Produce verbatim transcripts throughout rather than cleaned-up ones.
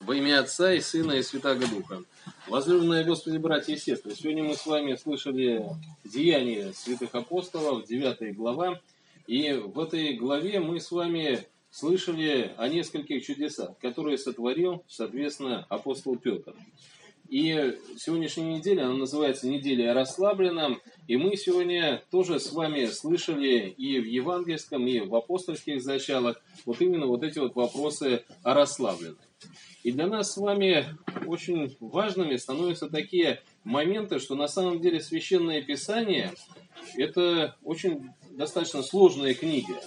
Во имя Отца и Сына и Святаго Духа. Возлюбленные Господи, братья и сестры, сегодня мы с вами слышали Деяния святых апостолов, девятая глава. И в этой главе мы с вами слышали о нескольких чудесах, которые сотворил, соответственно, апостол Петр. И сегодняшняя неделя, она называется «Неделя о расслабленном». И мы сегодня тоже с вами слышали и в евангельском, и в апостольских зачалах вот именно вот эти вот вопросы о расслабленном. И для нас с вами очень важными становятся такие моменты, что на самом деле Священное Писание – это очень достаточно сложная книга.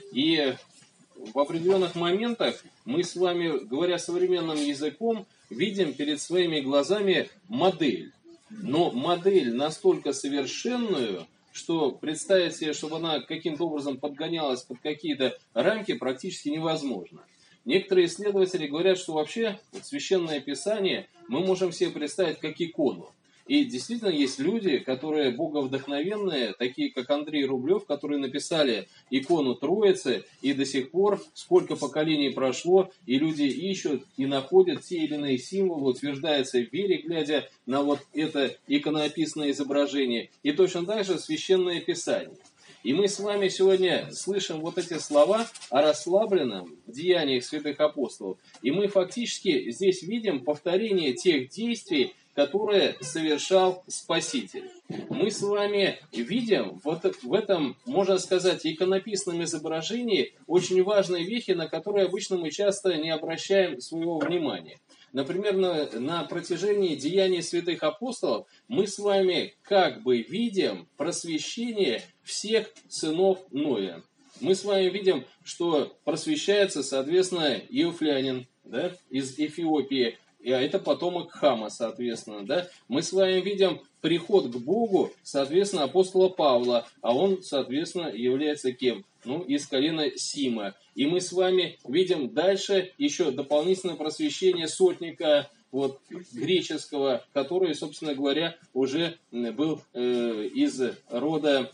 И в определенных моментах мы с вами, говоря современным языком, видим перед своими глазами модель. Но модель настолько совершенную, что представить себе, чтобы она каким-то образом подгонялась под какие-то рамки, практически невозможно. Некоторые исследователи говорят, что вообще вот, Священное Писание мы можем себе представить как икону. И действительно есть люди, которые боговдохновенные, такие как Андрей Рублев, которые написали икону Троицы, и до сих пор, сколько поколений прошло, и люди ищут и находят те или иные символы, утверждаются в вере, глядя на вот это иконописное изображение. И точно так же Священное Писание. И мы с вами сегодня слышим вот эти слова о расслабленном в деяниях святых апостолов. И мы фактически здесь видим повторение тех действий, которые совершал Спаситель. Мы с вами видим вот в этом, можно сказать, иконописном изображении очень важные вехи, на которые обычно мы часто не обращаем своего внимания. Например, на, на протяжении деяний святых апостолов мы с вами как бы видим просвещение всех сынов Ноя. Мы с вами видим, что просвещается, соответственно, Иофлянин, да, из Эфиопии, а это потомок Хама, соответственно. Да. Мы с вами видим приход к Богу, соответственно, апостола Павла, а он, соответственно, является кем? Ну, из колена Сима. И мы с вами видим дальше еще дополнительное просвещение сотника вот, греческого, который, собственно говоря, уже был э, из рода,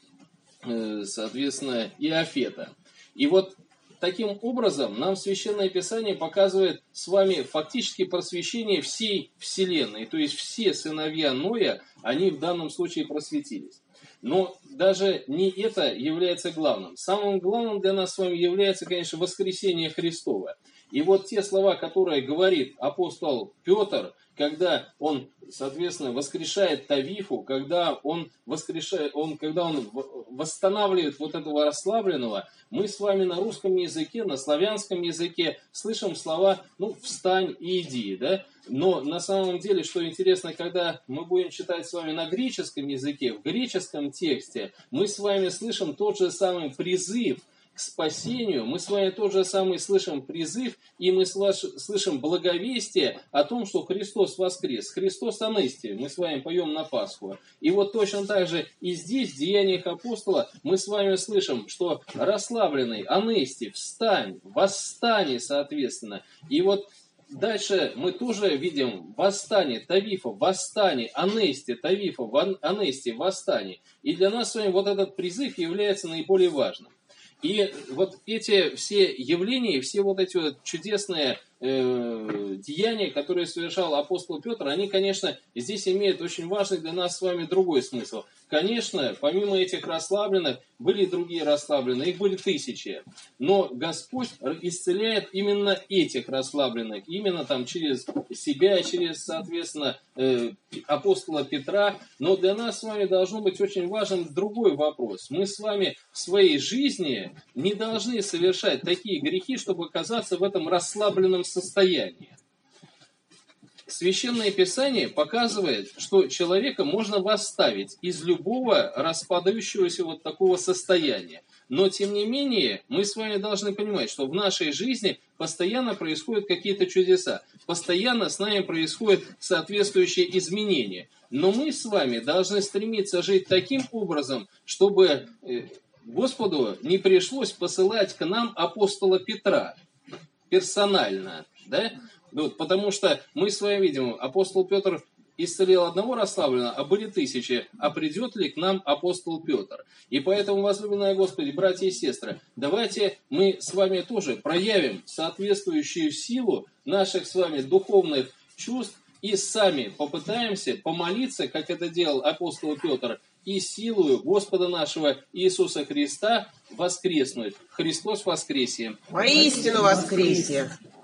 э, соответственно, Иофета. И вот таким образом нам Священное Писание показывает с вами фактически просвещение всей Вселенной. То есть все сыновья Ноя, они в данном случае просветились. Но даже не это является главным. Самым главным для нас с вами является, конечно, воскресение Христово. И вот те слова, которые говорит апостол Петр, когда он, соответственно, воскрешает Тавифу, когда он, воскрешает, он, когда он восстанавливает вот этого расслабленного, мы с вами на русском языке, на славянском языке слышим слова, ну, встань и иди, да? Но на самом деле, что интересно, когда мы будем читать с вами на греческом языке, в греческом тексте, мы с вами слышим тот же самый призыв к спасению, мы с вами тот же самый слышим призыв, и мы слышим благовестие о том, что Христос воскрес. Христос анестия, мы с вами поем на Пасху. И вот точно так же и здесь, в Деяниях апостола, мы с вами слышим, что расслабленный анестий, встань, восстань, соответственно. И вот дальше мы тоже видим восстание Тавифа, восстание, анестия, Тавифа, анестия, восстание. И для нас с вами вот этот призыв является наиболее важным. И вот эти все явления, все вот эти вот чудесные э, деяния, которые совершал апостол Петр, они, конечно, здесь имеют очень важный для нас с вами другой смысл. Конечно, помимо этих расслабленных, были и другие расслабленные, их были тысячи. Но Господь исцеляет именно этих расслабленных, именно там через себя, через, соответственно, э, апостола Петра. Но для нас с вами должно быть очень важным другой вопрос. Мы с вами в своей жизни не должны совершать такие грехи, чтобы оказаться в этом расслабленном состоянии. Священное Писание показывает, что человека можно восставить из любого распадающегося вот такого состояния. Но, тем не менее, мы с вами должны понимать, что в нашей жизни постоянно происходят какие-то чудеса. Постоянно с нами происходят соответствующие изменения. Но мы с вами должны стремиться жить таким образом, чтобы Господу не пришлось посылать к нам апостола Петра персонально, да? Вот, потому что мы с вами видим, апостол Петр исцелил одного расслабленного, а были тысячи, а придет ли к нам апостол Петр? И поэтому, возлюбленные Господи, братья и сестры, давайте мы с вами тоже проявим соответствующую силу наших с вами духовных чувств и сами попытаемся помолиться, как это делал апостол Петр, и силою Господа нашего Иисуса Христа воскреснуть. Христос воскресе! Воистину воскресе!